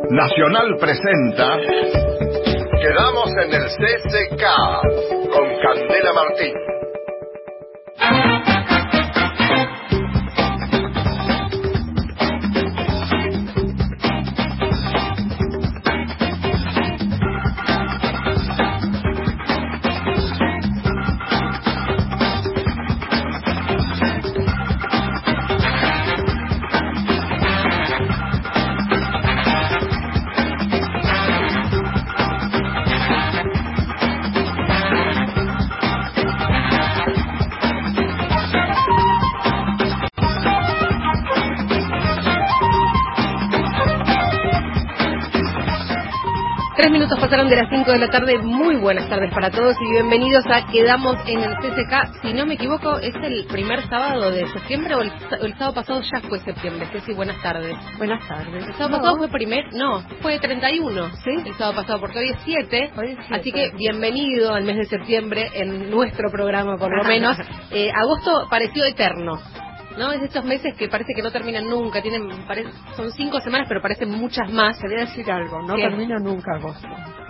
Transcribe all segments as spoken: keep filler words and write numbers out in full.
Nacional presenta Quedamos en el C C K con Candela Martín. Tres minutos pasaron de las cinco de la tarde. Muy buenas tardes para todos y bienvenidos a Quedamos en el C C K. Si no me equivoco, ¿es el primer sábado de septiembre o el, el sábado pasado ya fue septiembre? Ceci, buenas tardes. Buenas tardes. ¿El sábado no. pasado fue primer? No, fue treinta y uno. ¿Sí? El sábado pasado, porque hoy es siete. Hoy es siete. Así que bienvenido al mes de septiembre en nuestro programa, por lo menos. eh, agosto pareció eterno. ¿No? Es de estos meses que parece que no terminan nunca, tienen parece, son cinco semanas, pero parecen muchas más. Quería decir algo, no ¿Qué? termina nunca agosto.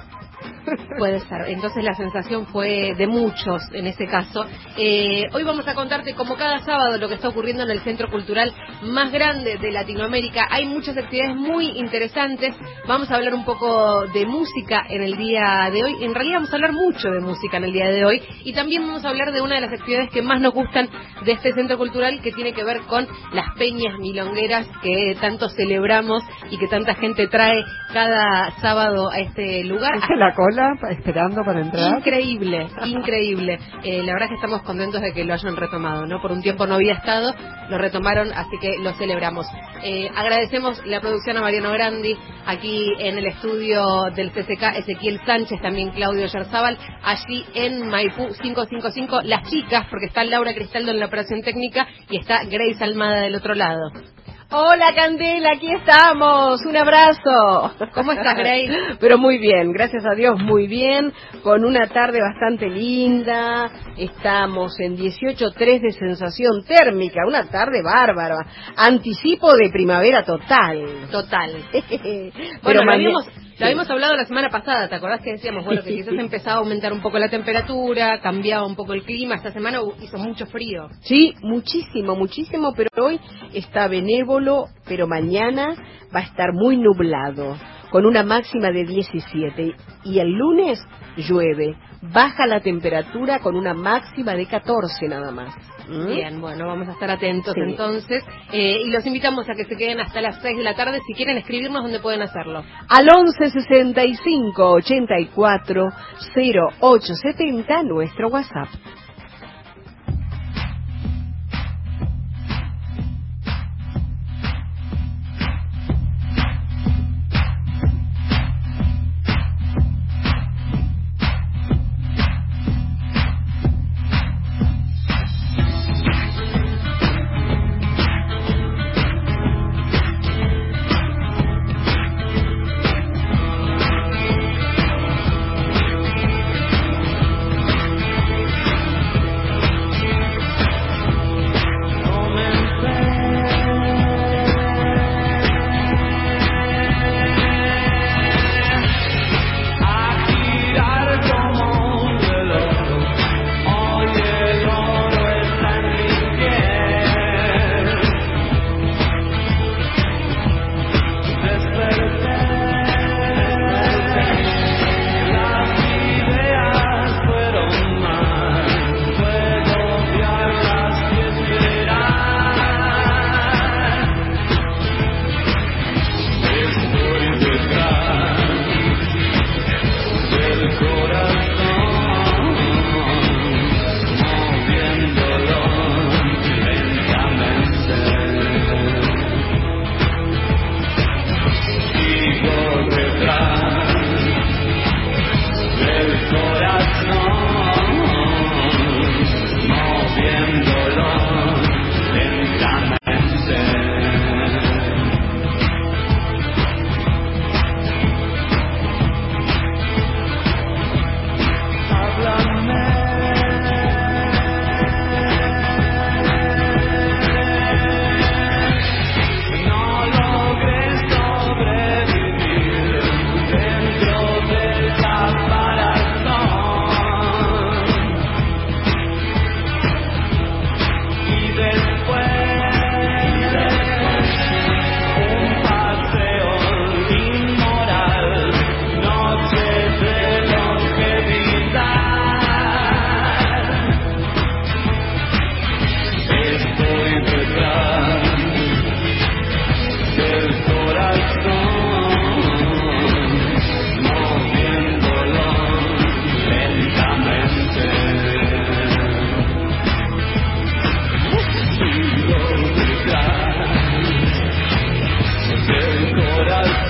Puede ser, entonces la sensación fue de muchos en ese caso. Eh, hoy vamos a contarte, como cada sábado, lo que está ocurriendo en el centro cultural más grande de Latinoamérica. Hay muchas actividades muy interesantes. Vamos a hablar un poco de música en el día de hoy. En realidad vamos a hablar mucho de música en el día de hoy. Y también vamos a hablar de una de las actividades que más nos gustan de este centro cultural, que tiene que ver con las peñas milongueras que tanto celebramos y que tanta gente trae cada sábado a este lugar. La cola esperando para entrar. Increíble, increíble. Eh, la verdad es que estamos contentos de que lo hayan retomado, ¿no? Por un tiempo no había estado, lo retomaron, así que lo celebramos. Eh, agradecemos la producción a Mariano Grandi, aquí en el estudio del C C K, Ezequiel Sánchez, también Claudio Yarzábal, allí en Maipú cinco cinco cinco, las chicas, porque está Laura Cristaldo en la operación técnica y está Grace Almada del otro lado. Hola Candela, aquí estamos, un abrazo. ¿Cómo estás, Grace? Pero muy bien, gracias a Dios, muy bien, con una tarde bastante linda, estamos en dieciocho tres de sensación térmica, una tarde bárbara, anticipo de primavera total. Total. Pero Bueno, lo mañana... habíamos, lo habíamos hablado la semana pasada, ¿te acordás que decíamos, bueno, que quizás empezaba a aumentar un poco la temperatura, cambiaba un poco el clima, esta semana hizo mucho frío? Sí, muchísimo, muchísimo, pero hoy está benévolo, pero mañana va a estar muy nublado, con una máxima de diecisiete, y el lunes llueve, baja la temperatura con una máxima de catorce nada más. ¿Mm? Bien, bueno, vamos a estar atentos sí. entonces, eh, y los invitamos a que se queden hasta las seis de la tarde. Si quieren escribirnos, ¿dónde pueden hacerlo? Al once sesenta y cinco ochenta y cuatro cero ocho setenta, nuestro WhatsApp.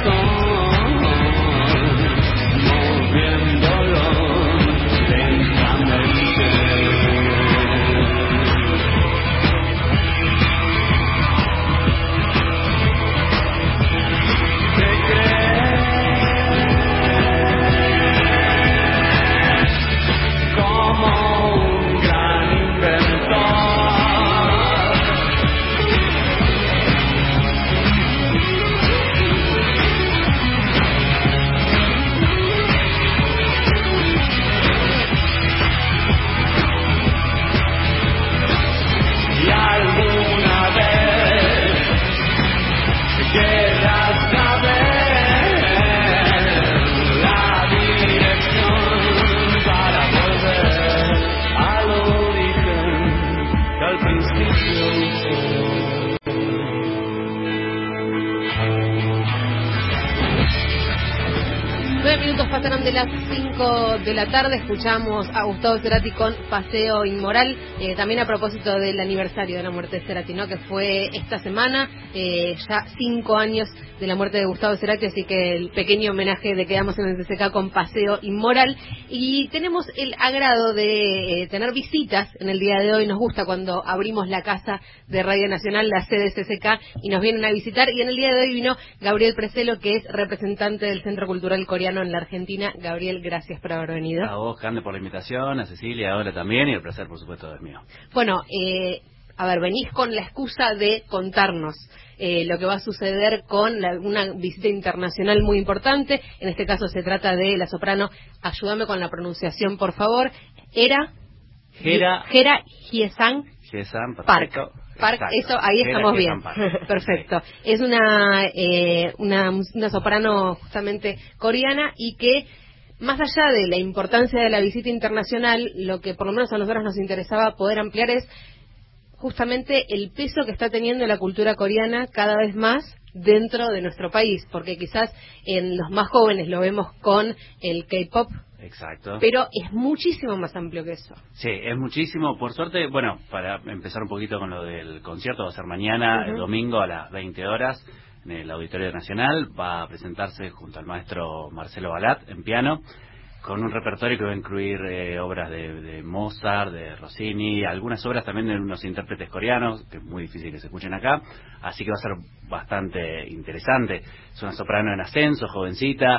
Pasaron de las cinco de la tarde, escuchamos a Gustavo Cerati con Paseo Inmoral, eh, también a propósito del aniversario de la muerte de Cerati, ¿no? Que fue esta semana, eh, ya cinco años de la muerte de Gustavo Cerati, así que el pequeño homenaje de quedamos en el C C K con Paseo Inmoral. Y tenemos el agrado de eh, tener visitas en el día de hoy. Nos gusta cuando abrimos la casa de Radio Nacional, la sede de C C K, y nos vienen a visitar, y en el día de hoy vino Gabriel Preselo, que es representante del Centro Cultural Coreano en la Argentina. Gabriel, gracias por haber venido. A vos, Cande, por la invitación, a Cecilia, a Ola también, y el placer, por supuesto, es mío. Bueno, eh, a ver, venís con la excusa de contarnos eh, lo que va a suceder con la, una visita internacional muy importante. En este caso se trata de la soprano, ayúdame con la pronunciación, por favor, Era Gera Gera Hye-sang Park. Park, eso, ahí Gera estamos bien. Park. Perfecto. Sí. Es una, eh, una una soprano justamente coreana, y que, más allá de la importancia de la visita internacional, lo que por lo menos a nosotros nos interesaba poder ampliar es justamente el peso que está teniendo la cultura coreana cada vez más dentro de nuestro país, porque quizás en los más jóvenes lo vemos con el K-pop. Exacto. Pero es muchísimo más amplio que eso. Sí, es muchísimo. Por suerte, bueno, para empezar un poquito con lo del concierto, va a ser mañana, uh-huh. el domingo a las veinte horas, en el Auditorio Nacional. Va a presentarse junto al maestro Marcelo Balat en piano, con un repertorio que va a incluir eh, obras de, de Mozart, de Rossini, algunas obras también de unos intérpretes coreanos, que es muy difícil que se escuchen acá, así que va a ser bastante interesante. Es una soprano en ascenso, jovencita,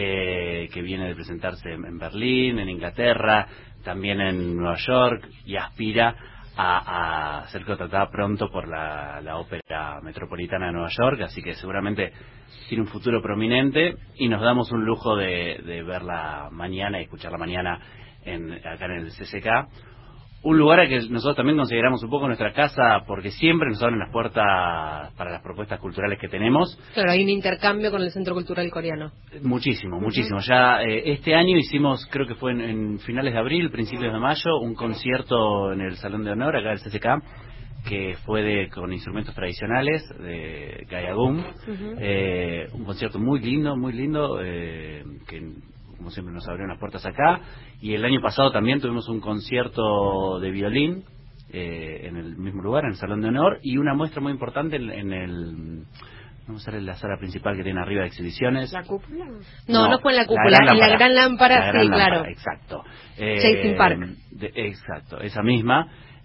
eh, que viene de presentarse en Berlín, en Inglaterra, también en Nueva York, y aspira a, a ser contratada pronto por la, la Ópera Metropolitana de Nueva York, así que seguramente tiene un futuro prominente, y nos damos un lujo de, de verla mañana y escucharla mañana en, acá en el C C K. Un lugar a que nosotros también consideramos un poco nuestra casa, porque siempre nos abren las puertas para las propuestas culturales que tenemos. Claro, hay un intercambio con el Centro Cultural Coreano. Muchísimo, uh-huh. muchísimo. Ya eh, este año hicimos, creo que fue en, en finales de abril, principios de mayo, un concierto en el Salón de Honor acá del C C K, que fue de con instrumentos tradicionales de Gayagum. Uh-huh. Eh, un concierto muy lindo, muy lindo, eh, que como siempre nos abrieron las puertas acá. Y el año pasado también tuvimos un concierto de violín eh, en el mismo lugar, en el Salón de Honor, y una muestra muy importante en, en el... Vamos a ver la sala principal que tiene arriba de exhibiciones. ¿La cúpula? No, no, no fue en la cúpula, la en la gran lámpara, la gran sí, lámpara, claro. Exacto. Eh, Chasing Park. De, exacto, esa misma,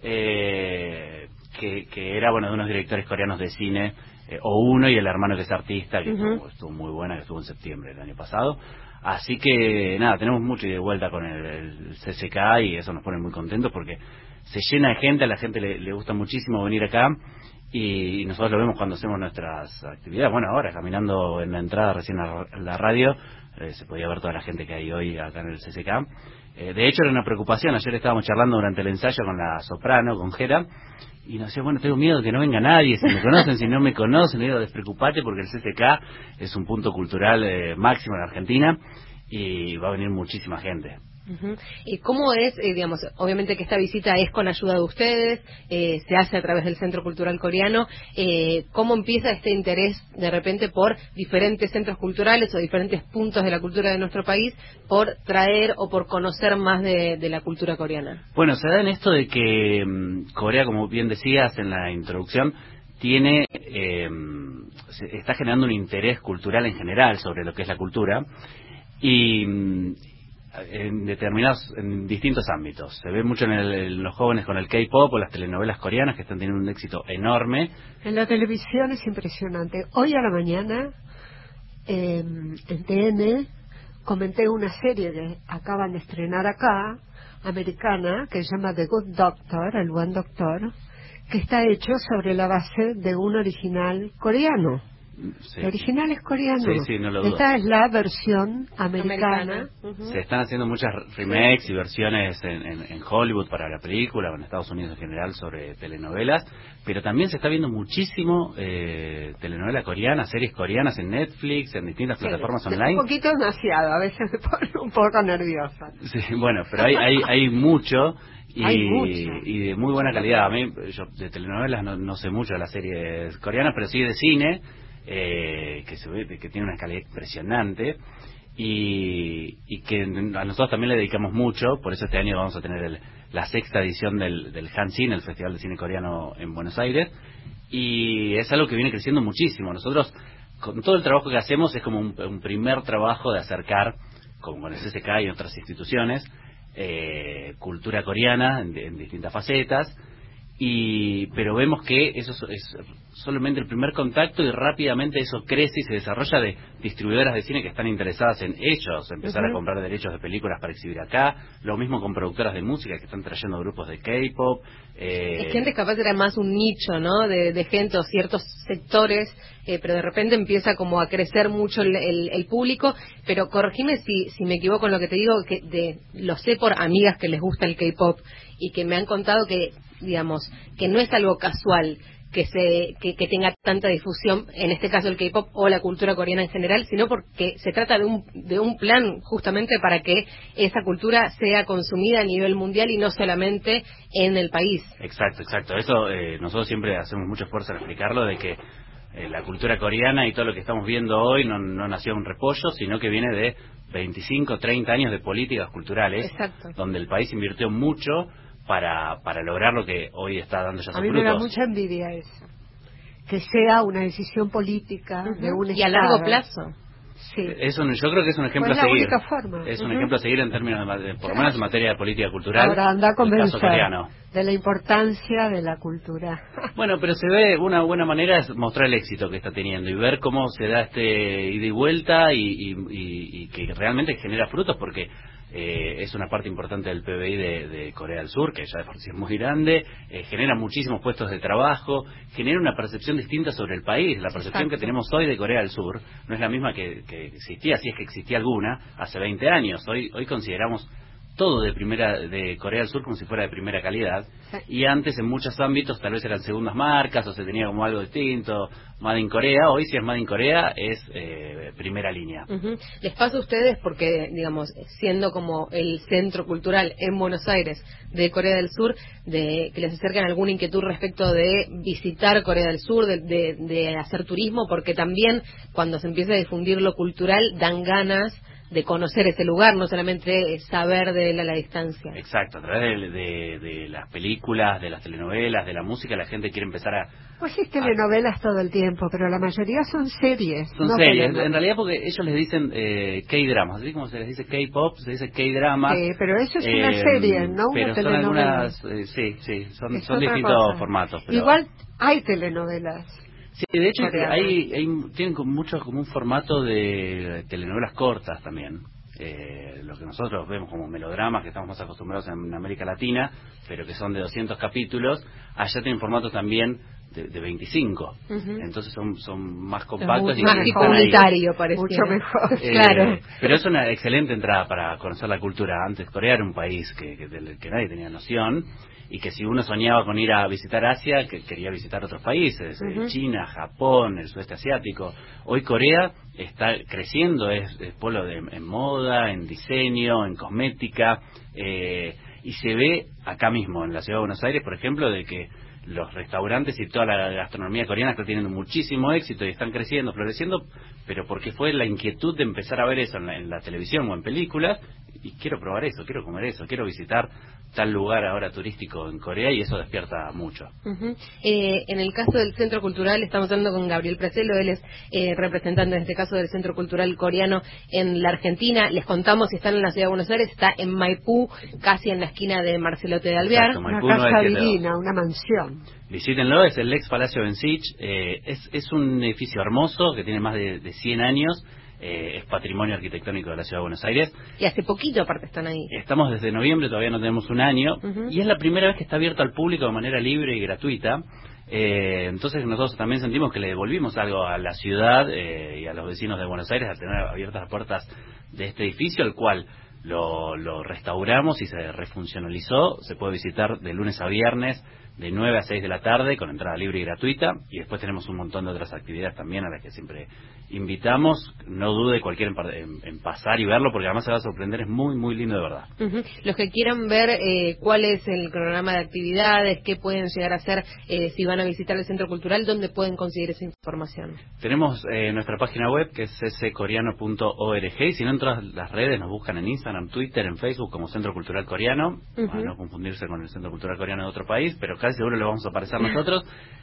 eh, que, que era, bueno, de unos directores coreanos de cine, eh, o uno y el hermano que es artista, que uh-huh. estuvo, estuvo muy buena, que estuvo en septiembre del año pasado. Así que, nada, tenemos mucho de vuelta con el, el C C K, y eso nos pone muy contentos porque se llena de gente, a la gente le, le gusta muchísimo venir acá, y nosotros lo vemos cuando hacemos nuestras actividades. Bueno, ahora caminando en la entrada recién a la radio, eh, se podía ver toda la gente que hay hoy acá en el C C K. Eh, de hecho era una preocupación, ayer estábamos charlando durante el ensayo con la soprano, con Gera, y nos decía, bueno, tengo miedo que no venga nadie, si me conocen, si no me conocen. Le digo, despreocupate porque el C C K es un punto cultural eh, máximo en Argentina, y va a venir muchísima gente. Uh-huh. ¿Y cómo es, eh, digamos, obviamente que esta visita es con ayuda de ustedes, eh, se hace a través del Centro Cultural Coreano, eh, cómo empieza este interés de repente por diferentes centros culturales o diferentes puntos de la cultura de nuestro país por traer o por conocer más de, de la cultura coreana? Bueno, se da en esto de que um, Corea, como bien decías en la introducción, tiene eh, se está generando un interés cultural en general sobre lo que es la cultura y en determinados, en distintos ámbitos. Se ve mucho en, el, en los jóvenes con el K-pop o las telenovelas coreanas que están teniendo un éxito enorme. En la televisión es impresionante. Hoy a la mañana eh, en T N comenté una serie que acaban de estrenar acá, americana, que se llama The Good Doctor, el buen doctor, que está hecho sobre la base de un original coreano. Sí. El original es coreano. Sí, sí, no lo dudo. Esta es la versión americana. Americana. Uh-huh. Se están haciendo muchas remakes sí. y versiones en, en, en Hollywood para la película, o en Estados Unidos en general, sobre telenovelas, pero también se está viendo muchísimo eh, telenovela coreana, series coreanas en Netflix, en distintas sí, plataformas online. Un poquito demasiado, a veces me pone un poco nerviosa. Sí, bueno, pero hay hay, hay mucho. Y, hay mucho. y de muy buena calidad. A mí, yo de telenovelas no, no sé mucho de las series coreanas, pero sí de cine. Eh, que se ve que tiene una calidad impresionante y, y que a nosotros también le dedicamos mucho. Por eso este año vamos a tener el, la sexta edición del, del Hancine, el Festival de Cine Coreano en Buenos Aires, y es algo que viene creciendo muchísimo. Nosotros, con todo el trabajo que hacemos, es como un, un primer trabajo de acercar, como con el C C K y otras instituciones, eh, cultura coreana en, en distintas facetas. Y pero vemos que eso es solamente el primer contacto y rápidamente eso crece y se desarrolla de distribuidoras de cine que están interesadas en ellos, empezar uh-huh. a comprar derechos de películas para exhibir acá, lo mismo con productoras de música que están trayendo grupos de K-pop. Eh... Es que antes capaz era más un nicho, ¿no? De, de gente o ciertos sectores, eh, pero de repente empieza como a crecer mucho el, el, el público. Pero corregime si, si me equivoco en lo que te digo, que de, lo sé por amigas que les gusta el K-pop y que me han contado que, digamos, que no es algo casual que se que, que tenga tanta difusión, en este caso el K-pop o la cultura coreana en general, sino porque se trata de un de un plan justamente para que esa cultura sea consumida a nivel mundial y no solamente en el país. Exacto, exacto. Eso eh, nosotros siempre hacemos mucho esfuerzo en explicarlo, de que eh, la cultura coreana y todo lo que estamos viendo hoy no, no nació de un repollo, sino que viene de veinticinco, treinta años de políticas culturales. Exacto. Donde el país invirtió mucho para para lograr lo que hoy está dando ya sus frutos. A mí me da mucha envidia eso, que sea una decisión política uh-huh. de un y Estado. a largo plazo. Sí. Es un, yo creo que es un ejemplo pues a seguir. Es la única forma. Es un uh-huh. ejemplo a seguir en términos, de, por lo menos en materia de política cultural. Ahora anda a convencer coreano. de la importancia de la cultura. Bueno, pero se ve, una buena manera es mostrar el éxito que está teniendo y ver cómo se da este ida y vuelta y, y, y, y que realmente genera frutos, porque Eh, es una parte importante del P B I de, de Corea del Sur, que ya de por sí es muy grande, eh, genera muchísimos puestos de trabajo, genera una percepción distinta sobre el país. La percepción Exacto. que tenemos hoy de Corea del Sur no es la misma que, que existía, si es que existía alguna, hace veinte años. Hoy hoy consideramos todo de primera de Corea del Sur como si fuera de primera calidad, sí. y antes en muchos ámbitos tal vez eran segundas marcas o se tenía como algo distinto, Made in Corea. Hoy si es Made in Corea es eh, primera línea. Uh-huh. ¿Les pasa a ustedes, porque digamos, siendo como el centro cultural en Buenos Aires de Corea del Sur, de que les acercan alguna inquietud respecto de visitar Corea del Sur, de, de, de hacer turismo? Porque también cuando se empieza a difundir lo cultural dan ganas de conocer ese lugar, no solamente saber de él a la distancia. Exacto, a través de, de, de las películas, de las telenovelas, de la música, la gente quiere empezar a... Pues sí, telenovelas a... todo el tiempo, pero la mayoría son series. Son no series, en realidad, porque ellos les dicen eh, K-dramas, así como se les dice K-pop, se dice K-dramas. Sí, pero eso es eh, una serie, no pero una son telenovela. Algunas, eh, sí, sí, son, es son distintos cosa. formatos. Pero... Igual hay telenovelas. Sí, de hecho hay, hay tienen como mucho como un formato de telenovelas cortas también. Eh, lo que nosotros vemos como melodramas, que estamos más acostumbrados en América Latina, pero que son de doscientos capítulos, allá tienen formato también de, de veinticinco. Uh-huh. Entonces son son más compactos. Es más comunitario, parece. Mucho mejor, eh, claro. Pero es una excelente entrada para conocer la cultura. Antes Corea era un país que, que, del que nadie tenía noción, y que si uno soñaba con ir a visitar Asia, que quería visitar otros países, uh-huh. eh, China, Japón, el sudeste asiático. Hoy Corea está creciendo, es, es polo de, en moda, en diseño, en cosmética, eh, y se ve acá mismo en la ciudad de Buenos Aires, por ejemplo, de que los restaurantes y toda la gastronomía coreana están teniendo muchísimo éxito y están creciendo, floreciendo, pero porque fue la inquietud de empezar a ver eso en la, en la televisión o en películas, y quiero probar eso, quiero comer eso, quiero visitar tal lugar ahora turístico en Corea, y eso despierta mucho. Uh-huh. Eh, en el caso del Centro Cultural, estamos hablando con Gabriel Preselo, él es eh, representante en este caso del Centro Cultural Coreano en la Argentina. Les contamos, si están en la ciudad de Buenos Aires, está en Maipú, casi en la esquina de Marcelote de Alvear. Exacto, Maipú, una casa divina, una mansión. Visítenlo, es el ex Palacio Bensich, eh, es, es un edificio hermoso que tiene más de, de cien años. Eh, es patrimonio arquitectónico de la Ciudad de Buenos Aires. Y hace poquito aparte están ahí. Estamos desde noviembre, todavía no tenemos un año, uh-huh. y es la primera vez que está abierto al público de manera libre y gratuita. Eh, entonces nosotros también sentimos que le devolvimos algo a la ciudad eh, y a los vecinos de Buenos Aires al tener abiertas las puertas de este edificio, el cual lo, lo restauramos y se refuncionalizó. Se puede visitar de lunes a viernes de nueve a seis de la tarde con entrada libre y gratuita, y después tenemos un montón de otras actividades también a las que siempre invitamos. No dude cualquiera en, en, en pasar y verlo, porque además se va a sorprender, es muy muy lindo de verdad. Uh-huh. Los que quieran ver eh, cuál es el cronograma de actividades, qué pueden llegar a hacer eh, si van a visitar el Centro Cultural, ¿dónde pueden conseguir esa información? Tenemos eh, nuestra página web, que es c c coreano punto org, y si no, en todas las redes nos buscan en Instagram, Twitter, en Facebook como Centro Cultural Coreano, uh-huh. para no confundirse con el Centro Cultural Coreano de otro país, pero casi seguro le vamos a aparecer nosotros.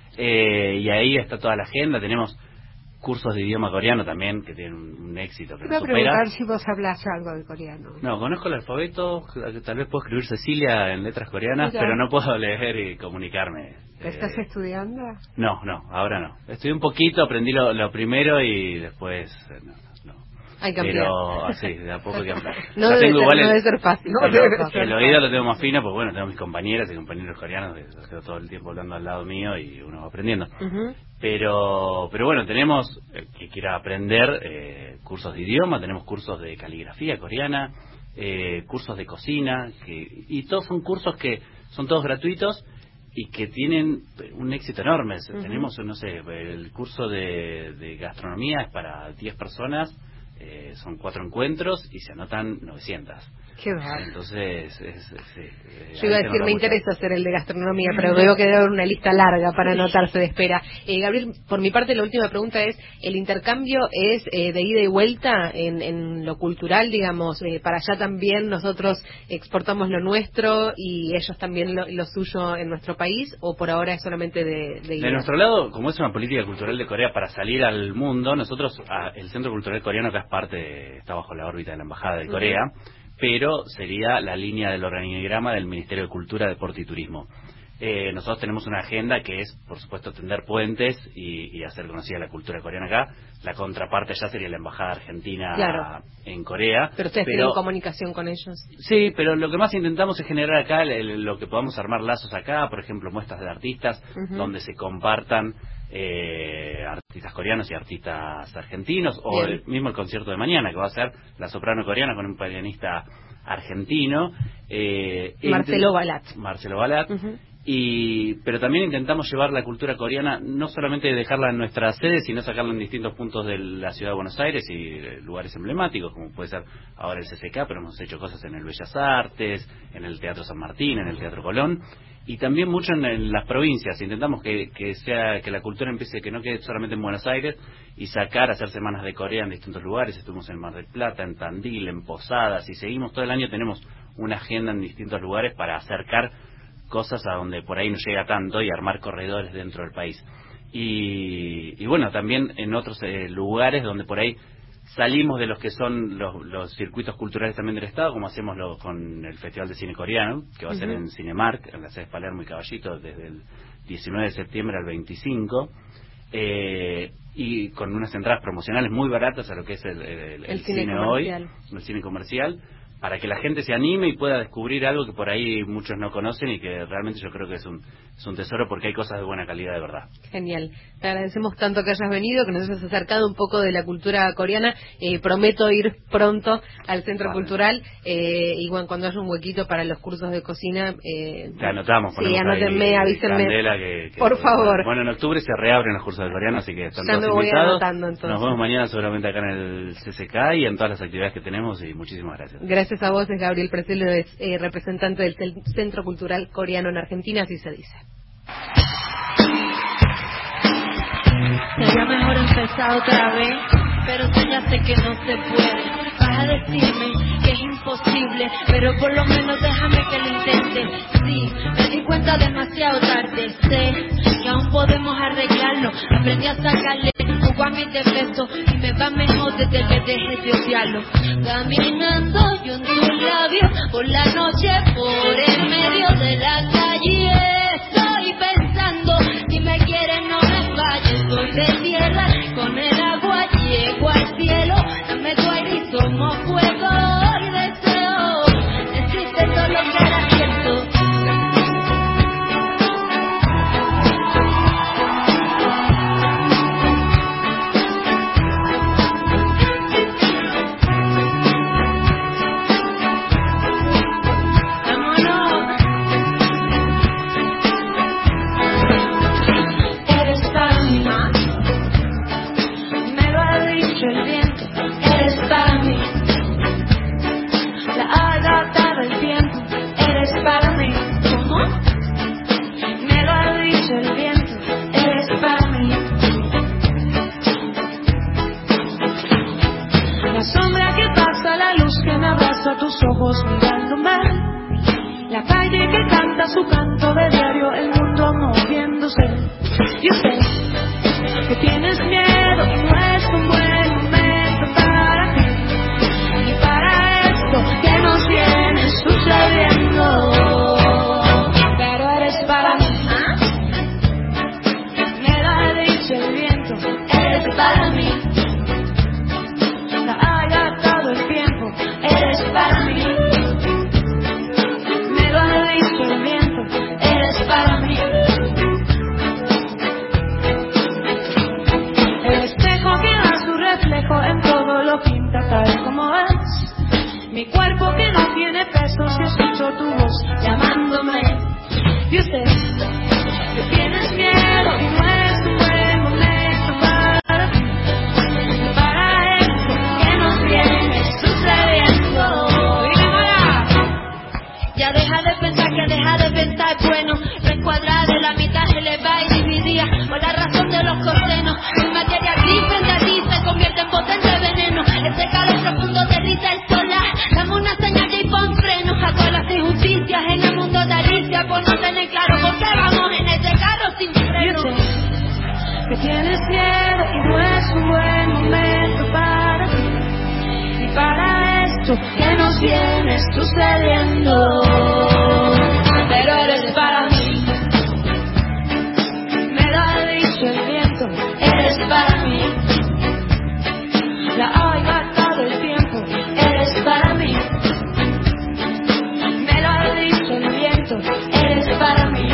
eh, y ahí está toda la agenda. Tenemos cursos de idioma coreano también, que tienen un éxito que Te voy a nos supera. preguntar si vos hablas algo de coreano. No, conozco el alfabeto, tal vez puedo escribir Cecilia en letras coreanas, Mira. pero no puedo leer y comunicarme. ¿Estás eh, estudiando? No, no, ahora no. Estudié un poquito, aprendí lo, lo primero y después... Eh, no, no. Hay que ampliar. Pero así, de a poco hay que ampliar. No, Ya debe tengo ser, igual no el, debe ser fácil. No el, debe ser el oído lo tengo más fino, porque bueno, tengo mis compañeras y compañeros coreanos que se quedan todo el tiempo hablando al lado mío y uno va aprendiendo. Uh-huh. Pero pero bueno, tenemos, eh, que quiera aprender, eh, cursos de idioma, tenemos cursos de caligrafía coreana, eh, cursos de cocina, que, y todos son cursos que son todos gratuitos y que tienen un éxito enorme. Uh-huh. Tenemos, no sé, el curso de, de gastronomía es para diez personas, eh, son cuatro encuentros y se anotan novecientas. Qué bárbaro. Entonces, es, es, es, yo iba a decir, me interesa hacer el de gastronomía, pero veo que debe haber una lista larga para anotarse de espera. Eh, Gabriel, por mi parte, la última pregunta es, ¿el intercambio es eh, de ida y vuelta en, en lo cultural, digamos? Eh, para allá también nosotros exportamos lo nuestro y ellos también lo, lo suyo en nuestro país, o por ahora es solamente de, de ida? De nuestro lado, como es una política cultural de Corea para salir al mundo, nosotros, a, el Centro Cultural Coreano, que es parte, está bajo la órbita de la Embajada de Corea, uh-huh. pero sería la línea del organigrama del Ministerio de Cultura, Deporte y Turismo. Eh, nosotros tenemos una agenda que es, por supuesto, tender puentes y, y hacer conocida la cultura coreana acá. La contraparte ya sería la Embajada Argentina claro. en Corea. Pero ustedes pero, tienen comunicación con ellos. Sí, pero lo que más intentamos es generar acá, el, el, lo que podamos armar lazos acá, por ejemplo, muestras de artistas, uh-huh. donde se compartan eh, artistas coreanos y artistas argentinos, o el, mismo el concierto de mañana, que va a ser la soprano coreana con un pianista argentino. Eh, Marcelo Balat. Marcelo Balat. Uh-huh. Y, pero también intentamos llevar la cultura coreana, no solamente dejarla en nuestra sede, sino sacarla en distintos puntos de la ciudad de Buenos Aires y lugares emblemáticos, como puede ser ahora el C C K, pero hemos hecho cosas en el Bellas Artes, en el Teatro San Martín, en el Teatro Colón, y también mucho en, en las provincias. Intentamos que, que sea que la cultura empiece, que no quede solamente en Buenos Aires, y sacar, hacer semanas de Corea en distintos lugares. Estuvimos en Mar del Plata, en Tandil, en Posadas, y seguimos todo el año, tenemos una agenda en distintos lugares para acercar cosas a donde por ahí no llega tanto y armar corredores dentro del país. Y, y bueno, también en otros eh, lugares donde por ahí salimos de los que son los, los circuitos culturales también del Estado, como hacemos lo, con el Festival de Cine Coreano, que va a uh-huh. ser en Cinemark, en la sede de Palermo y Caballito, desde el diecinueve de septiembre al veinticinco, eh, y con unas entradas promocionales muy baratas a lo que es el, el, el, el cine, cine hoy, el cine comercial, para que la gente se anime y pueda descubrir algo que por ahí muchos no conocen y que realmente yo creo que es un, es un tesoro, porque hay cosas de buena calidad de verdad. Genial. Te agradecemos tanto que hayas venido, que nos hayas acercado un poco de la cultura coreana. Eh, prometo ir pronto al Centro vale. Cultural eh, y bueno, cuando haya un huequito para los cursos de cocina. Eh, Te anotamos. Sí, anótenme, avísenme. Que, que, por favor. Bueno, en octubre se reabren los cursos de coreano, así que están ya todos me voy invitados. Anotando, entonces. Nos vemos mañana seguramente acá en el C C K y en todas las actividades que tenemos, y muchísimas gracias. Gracias a vos, es Gabriel Preselo, es eh, representante del Centro Cultural Coreano en Argentina, así se dice. Sería mejor empezar otra vez, pero tú ya sé que no se puede. vas a decirme que es imposible, pero por lo menos déjame que lo intente. Sí, me di cuenta demasiado tarde, sé que aún podemos arreglarlo. Aprendí a sacarle jugo a mis defectos y me va mejor desde que dejé de odiarlo. Caminando yo en tus labios por la noche, por el medio de la calle, estoy pensando, si me quieres no me falles. Soy de tierra, con el agua llego al cielo. Dame tu aire y somos fuego y deseo. Existe todo lo que era cierto. Tus ojos mirándome, la calle que canta su canto de diario, el mundo moviéndose. Yo sé que tienes miedo y no es un buen momento para ti y para esto que nos viene sucediendo. Pero eres para mí, me lo ha dicho el viento, eres para mí. La ha gastado el tiempo, eres para mí, me lo ha dicho el viento, eres para mí. El espejo que da su reflejo en todo lo pinta tal como es. Mi cuerpo que no tiene peso si escucho tu voz llamándome. Yo sé que tienes miedo y no es un buen momento para ti, para esto que nos viene sucediendo. Ya deja de pensar que deja de pensar bueno, recuadrar de la mitad se le va y dividía por la razón de los cosenos. Mi materia gris frente a ti se convierte en potente veneno. Ese calor profundo derrita el solar. Dame una señal y pon frenos a todas las injusticias en el mundo de Alicia, por no tener claro por qué vamos en este carro sin freno. Yo sé que tienes miedo y no es un buen momento para ti y para esto que nos viene sucediendo. Pero eres para mí, me lo ha dicho el viento, eres para mí. La ha gastado el tiempo, eres para mí. Me lo ha dicho el viento, eres para mí.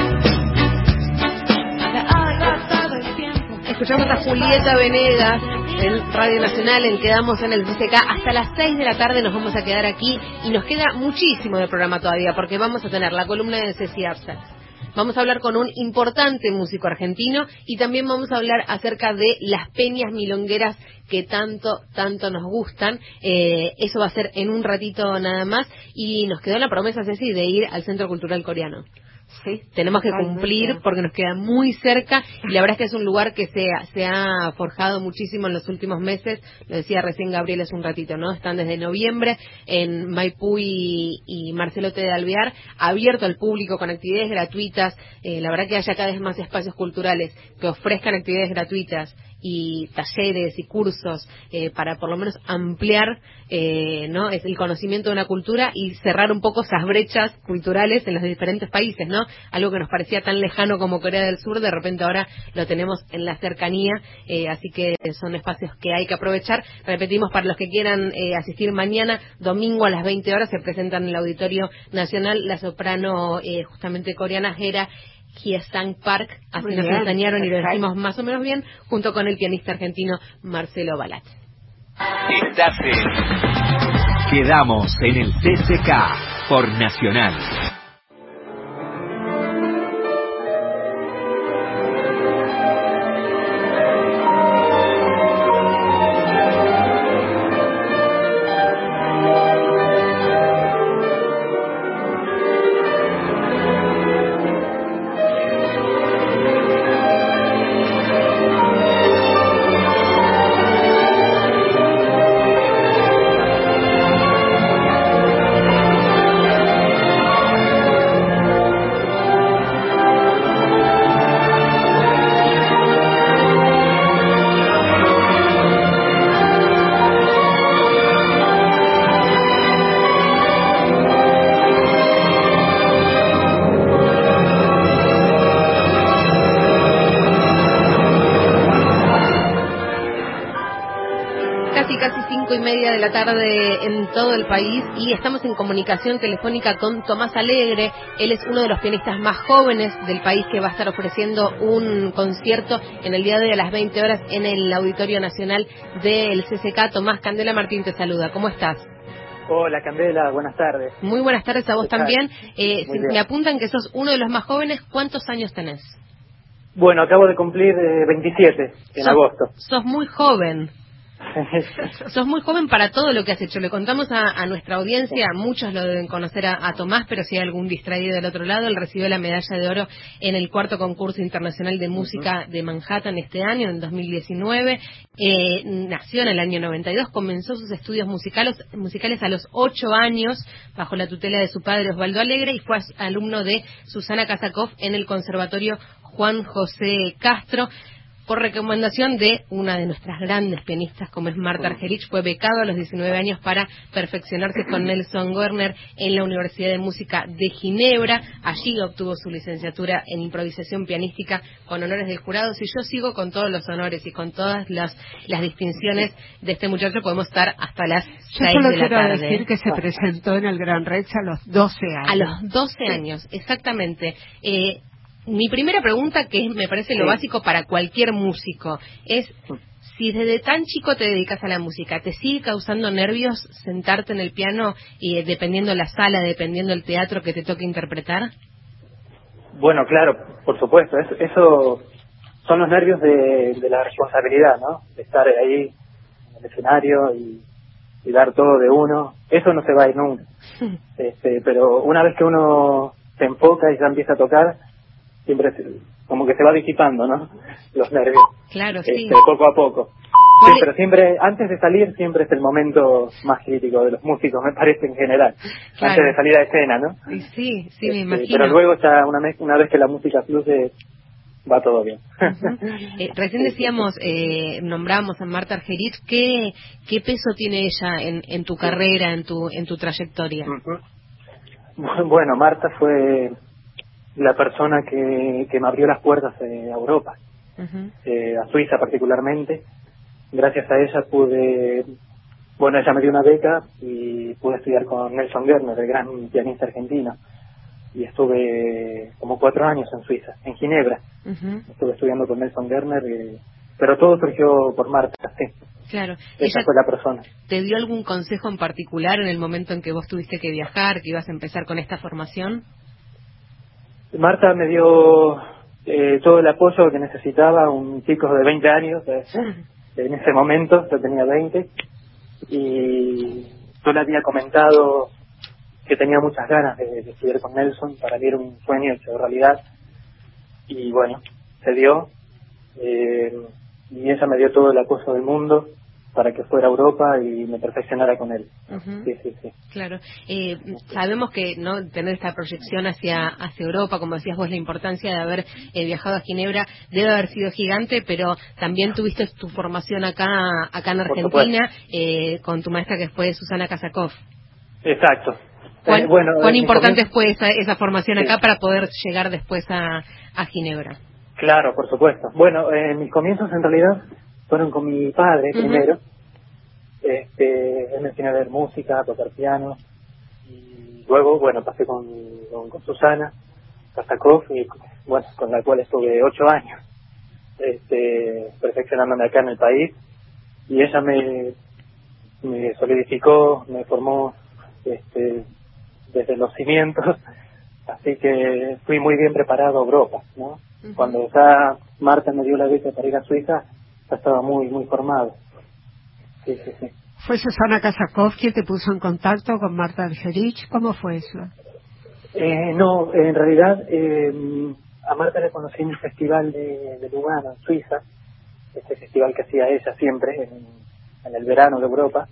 La ha gastado el tiempo. Escuchamos a Julieta Venegas en Radio Nacional, en Quedamos en el C C K. Hasta las seis de la tarde nos vamos a quedar aquí y nos queda muchísimo de programa todavía porque vamos a tener la columna de Ceci Arsac. Vamos a hablar con un importante músico argentino y también vamos a hablar acerca de las peñas milongueras que tanto, tanto nos gustan. Eh, eso va a ser en un ratito nada más y nos quedó la promesa, Ceci, de ir al Centro Cultural Coreano. Sí, tenemos que cumplir porque nos queda muy cerca y la verdad es que es un lugar que se, se ha forjado muchísimo en los últimos meses. Lo decía recién Gabriel hace un ratito, ¿no? Están desde noviembre en Maipú y, y Marcelo T. de Alvear, abierto al público con actividades gratuitas. Eh, la verdad que haya cada vez más espacios culturales que ofrezcan actividades gratuitas y talleres y cursos eh, para por lo menos ampliar eh, no es el conocimiento de una cultura y cerrar un poco esas brechas culturales en los diferentes países, ¿no? Algo que nos parecía tan lejano como Corea del Sur, de repente ahora lo tenemos en la cercanía, eh, así que son espacios que hay que aprovechar. Repetimos, para los que quieran eh, asistir mañana, domingo a las veinte horas, se presentan en el Auditorio Nacional la soprano eh, justamente coreana Hera Hye-sang Park, así nos enseñaron y lo decimos más o menos bien, junto con el pianista argentino Marcelo Balat. Estás en Quedamos en el C C K por Nacional. y media de la tarde en todo el país y estamos en comunicación telefónica con Tomás Alegre. Él es uno de los pianistas más jóvenes del país que va a estar ofreciendo un concierto en el día de hoy a las veinte horas en el Auditorio Nacional del C C K. Tomás, Candela Martín te saluda. ¿Cómo estás? Hola Candela, buenas tardes. Muy buenas tardes a vos también. Eh, si me apuntan que sos uno de los más jóvenes, ¿cuántos años tenés? Bueno, acabo de cumplir eh, veintisiete en sos, agosto. Sos muy joven. Sos muy joven para todo lo que has hecho. Le contamos a, a nuestra audiencia, muchos lo deben conocer a, a Tomás, pero si hay algún distraído del otro lado, él recibió la medalla de oro en el cuarto concurso internacional de música uh-huh. de Manhattan este año, en dos mil diecinueve. Eh, nació en el año noventa y dos, comenzó sus estudios musicales, musicales a los ocho años, bajo la tutela de su padre Osvaldo Alegre, y fue alumno de Susana Kasakov en el Conservatorio Juan José Castro. Por recomendación de una de nuestras grandes pianistas, como es Marta Argerich, fue becado a los diecinueve años para perfeccionarse con Nelson Werner en la Universidad de Música de Ginebra. Allí obtuvo su licenciatura en improvisación pianística con honores del jurado. Si yo sigo con todos los honores y con todas las, las distinciones de este muchacho, podemos estar hasta las yo seis de la tarde. Yo solo quiero decir que se presentó en el Gran Rex a los doce años. A los doce años, exactamente. Eh, Mi primera pregunta, que me parece lo sí. básico para cualquier músico, es si desde tan chico te dedicas a la música, ¿te sigue causando nervios sentarte en el piano y dependiendo la sala, dependiendo el teatro que te toque interpretar? Bueno, claro, por supuesto, eso, eso son los nervios de, de la responsabilidad, ¿no? De estar ahí en el escenario y, y dar todo de uno. Eso no se va a ir nunca. este, pero una vez que uno se enfoca y ya empieza a tocar, siempre como que se va disipando, ¿no? Los nervios. Claro, sí. Este, poco a poco. Sí, pero siempre, antes de salir, siempre es el momento más crítico de los músicos, me parece, en general. Claro. Antes de salir a escena, ¿no? Sí, sí, sí, este, me imagino. Pero luego ya, una vez, una vez que la música fluye, va todo bien. Uh-huh. eh, recién decíamos, eh, nombramos a Marta Argerich. ¿Qué, qué peso tiene ella en, en tu carrera, en tu, en tu trayectoria? Uh-huh. Bueno, Marta fue la persona que, que me abrió las puertas eh, a Europa, uh-huh. eh, a Suiza particularmente. Gracias a ella pude, bueno, ella me dio una beca y pude estudiar con Nelson Werner, el gran pianista argentino, y estuve como cuatro años en Suiza, en Ginebra. Uh-huh. Estuve estudiando con Nelson Werner, eh, pero todo surgió por Marta, sí. Claro. Esa fue la persona. ¿Te dio algún consejo en particular en el momento en que vos tuviste que viajar, que ibas a empezar con esta formación? Marta me dio eh, todo el apoyo que necesitaba, un chico de veinte años, eh, en ese momento yo tenía veinte, y yo le había comentado que tenía muchas ganas de, de estudiar con Nelson para ver un sueño hecho realidad, y bueno, se dio, eh, y ella me dio todo el apoyo del mundo para que fuera a Europa y me perfeccionara con él. Uh-huh. Sí, sí, sí. Claro. Eh, sabemos que no tener esta proyección hacia hacia Europa, como decías vos, la importancia de haber eh, viajado a Ginebra debe haber sido gigante, pero también tuviste tu formación acá acá en Argentina eh, con tu maestra que fue Susana Kasakov. Exacto. ¿Cuán, eh, bueno, ¿cuán eh, importante fue esa, esa formación sí. acá para poder llegar después a, a Ginebra? Claro, por supuesto. Bueno, eh, mis comienzos en realidad fueron con mi padre uh-huh. primero. Este, él me enseñó a ver música, a tocar piano, y luego, bueno, pasé con, con, con Susana Kasakov, y bueno, con la cual estuve ocho años, este, perfeccionándome acá en el país, y ella me, me solidificó, me formó, este, desde los cimientos, así que fui muy bien preparado a Europa, ¿no? Uh-huh. Cuando ya Marta me dio la beca para ir a Suiza, ya estaba muy, muy formado. Sí, sí, sí. ¿Fue Susana Kasakov quien te puso en contacto con Marta Argerich? ¿Cómo fue eso? Eh, no, en realidad eh, a Marta la conocí en el festival de, de Lugano, en Suiza, este festival que hacía ella siempre en, en el verano de Europa,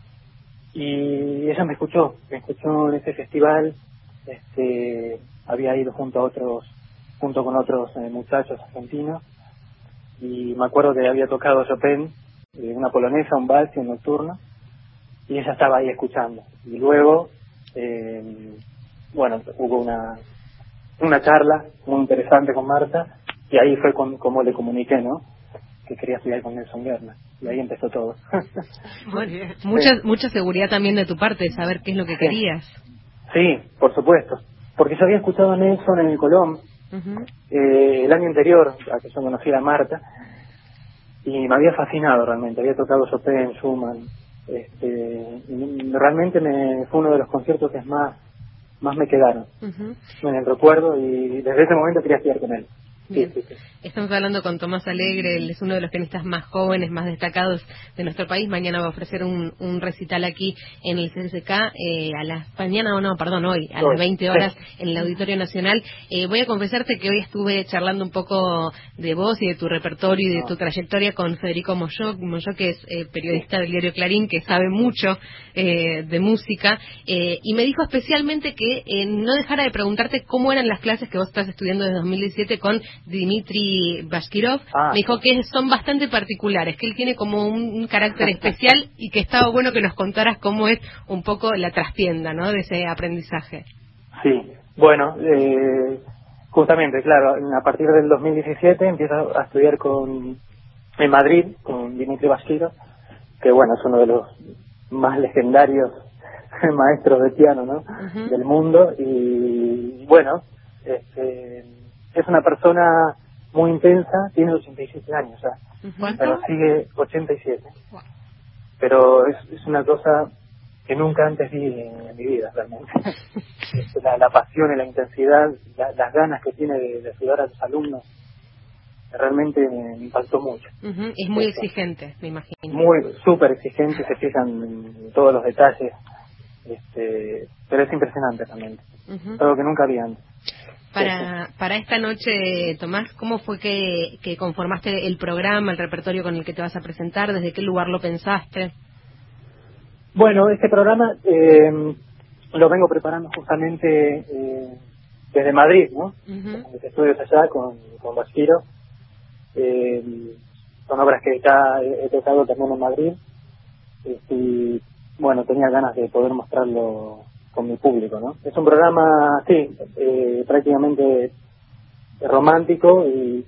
y ella me escuchó, me escuchó en ese festival. Este, había ido junto a otros, junto con otros eh, muchachos argentinos, y me acuerdo que había tocado Chopin, una polonesa, un vals y un nocturno, y ella estaba ahí escuchando. Y luego, eh, bueno, hubo una una charla muy interesante con Marta, y ahí fue con, como le comuniqué, ¿no?, que quería estudiar con Nelson Werner. y ahí empezó todo. Bueno, mucha, mucha seguridad también de tu parte, de saber qué es lo que sí. querías. Sí, por supuesto, porque yo había escuchado a Nelson en el Colón, Uh-huh. eh, el año anterior a que yo conociera a Marta, y me había fascinado realmente. Había tocado Chopin, Schumann, este, y realmente me fue uno de los conciertos que más más me quedaron uh-huh. en el recuerdo, y desde ese momento quería estudiar con él. Bien. Sí, sí, sí. Estamos hablando con Tomás Alegre, él es uno de los pianistas más jóvenes, más destacados de nuestro país. Mañana va a ofrecer un, un recital aquí en el C S K, eh, a las, mañana o no, perdón, hoy, a hoy. las veinte horas sí. en el Auditorio Nacional. Eh, voy a confesarte que hoy estuve charlando un poco de vos y de tu repertorio y de no. tu trayectoria con Federico Moyó, Moyó que es eh, periodista del diario Clarín, que sabe mucho eh, de música, eh, y me dijo especialmente que eh, no dejara de preguntarte cómo eran las clases que vos estás estudiando desde dos mil diecisiete con Dmitry Bashkirov. Ah, me dijo que son bastante particulares, que él tiene como un, un carácter especial y que estaba bueno que nos contaras cómo es un poco la trastienda, ¿no?, de ese aprendizaje. Sí, bueno, eh, justamente, claro, a partir del dos mil diecisiete empiezo a estudiar con en Madrid con Dmitry Bashkirov, que bueno, es uno de los más legendarios maestros de piano, ¿no?, uh-huh. del mundo, y bueno, este, es una persona muy intensa, tiene ochenta y siete años ya, uh-huh. pero sigue ochenta y siete, wow. pero es, es una cosa que nunca antes vi en, en mi vida realmente. la, la pasión y la intensidad, la, las ganas que tiene de, de ayudar a los alumnos, realmente me impactó mucho. Uh-huh. Es muy Eso. exigente, me imagino. Muy, súper exigente, se fijan en todos los detalles, este, pero es impresionante realmente, uh-huh. algo que nunca vi antes. Para, para esta noche, Tomás, ¿cómo fue que, que conformaste el programa, el repertorio con el que te vas a presentar? ¿Desde qué lugar lo pensaste? Bueno, este programa eh, lo vengo preparando justamente eh, desde Madrid, ¿no? Uh-huh. En mis estudios allá con, con Bashkirov. Eh, son obras que ya he, he tocado también en Madrid. Eh, y bueno, tenía ganas de poder mostrarlo con mi público, ¿no? Es un programa, sí, eh, prácticamente romántico y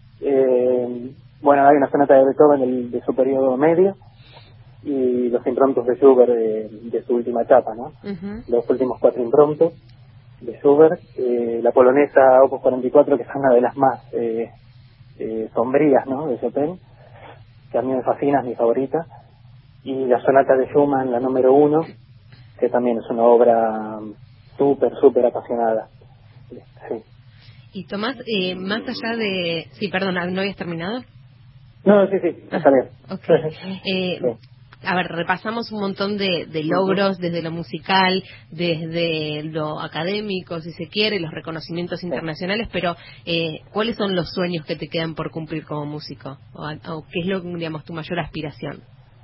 eh, bueno, hay una sonata de Beethoven de, de su periodo medio y los impromptus de Schubert de, de su última etapa, ¿no? Uh-huh. Los últimos cuatro impromptus de Schubert, eh, la polonesa Opus cuarenta y cuatro, que es una de las más eh, eh, sombrías, ¿no?, de Chopin, que a mí me fascina, es mi favorita, y la sonata de Schumann, la número uno, que también es una obra súper, súper apasionada. Sí. Y Tomás, eh, más allá de... Sí, perdón, ¿no habías terminado? No, sí, sí, está ah, bien. Okay. Eh, sí. A ver, repasamos un montón de, de logros, uh-huh. desde lo musical, desde lo académico, si se quiere, los reconocimientos internacionales, sí. pero eh, ¿cuáles son los sueños que te quedan por cumplir como músico? ¿O, o qué es, lo, digamos, tu mayor aspiración?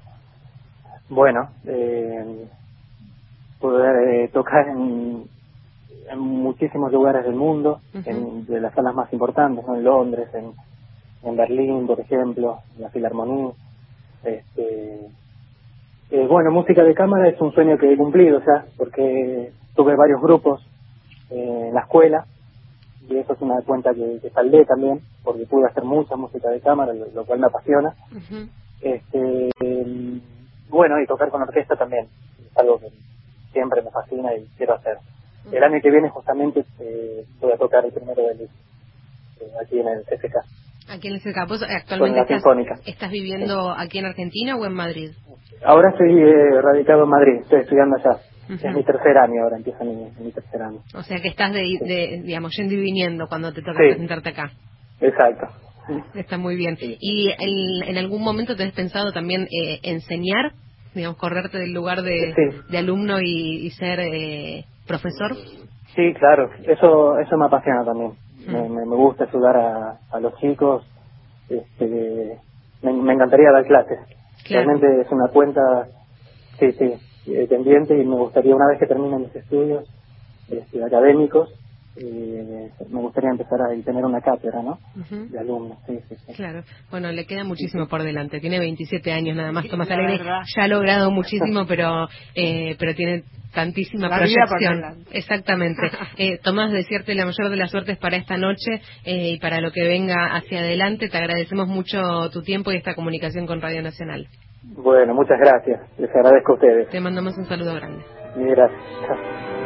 Bueno, eh, poder eh, tocar en, en muchísimos lugares del mundo, uh-huh. en, de las salas más importantes, ¿no?, en Londres, en, en Berlín, por ejemplo, en la Filarmonía. Este, eh, bueno, música de cámara es un sueño que he cumplido ya, porque tuve varios grupos eh, en la escuela, y eso es una cuenta que, que saldé también, porque pude hacer mucha música de cámara, lo, lo cual me apasiona. Uh-huh. Este, eh, bueno, y tocar con orquesta también, es algo que siempre me fascina y quiero hacer. Uh-huh. El año que viene justamente eh, voy a tocar el primero de Luis, eh, aquí en el C S K. Aquí en el C S K. ¿Vos actualmente estás, estás viviendo sí. aquí en Argentina o en Madrid? Ahora estoy eh, radicado en Madrid, estoy estudiando allá. Uh-huh. Es mi tercer año ahora, empieza mi, mi tercer año. O sea que estás, de, sí. de digamos, yendo y viniendo cuando te toca sí. presentarte acá. Exacto. Está muy bien. Sí. ¿Y en, en algún momento te has pensado también eh, enseñar, digamos, correrte del lugar de, sí. de alumno y, y ser eh, profesor? Sí, claro. Eso eso me apasiona también. Uh-huh. Me, me, me gusta ayudar a, a los chicos. Este, me, me encantaría dar clases. Claro. Realmente es una cuenta, sí, sí, pendiente, y me gustaría, una vez que termine mis estudios este, académicos, eh, me gustaría empezar a tener una cátedra, ¿no? Uh-huh. De alumnos, sí, sí, sí. Claro. Bueno, le queda muchísimo por delante. Tiene veintisiete años nada más, Tomás La Alegre. verdad. Ya ha logrado muchísimo, pero eh, pero tiene tantísima La vida por proyección. delante. Exactamente. eh, Tomás, desearte la mayor de las suertes para esta noche eh, y para lo que venga hacia adelante. Te agradecemos mucho tu tiempo y esta comunicación con Radio Nacional. Bueno, muchas gracias. Les agradezco a ustedes. Te mandamos un saludo grande. Mil gracias. Chao.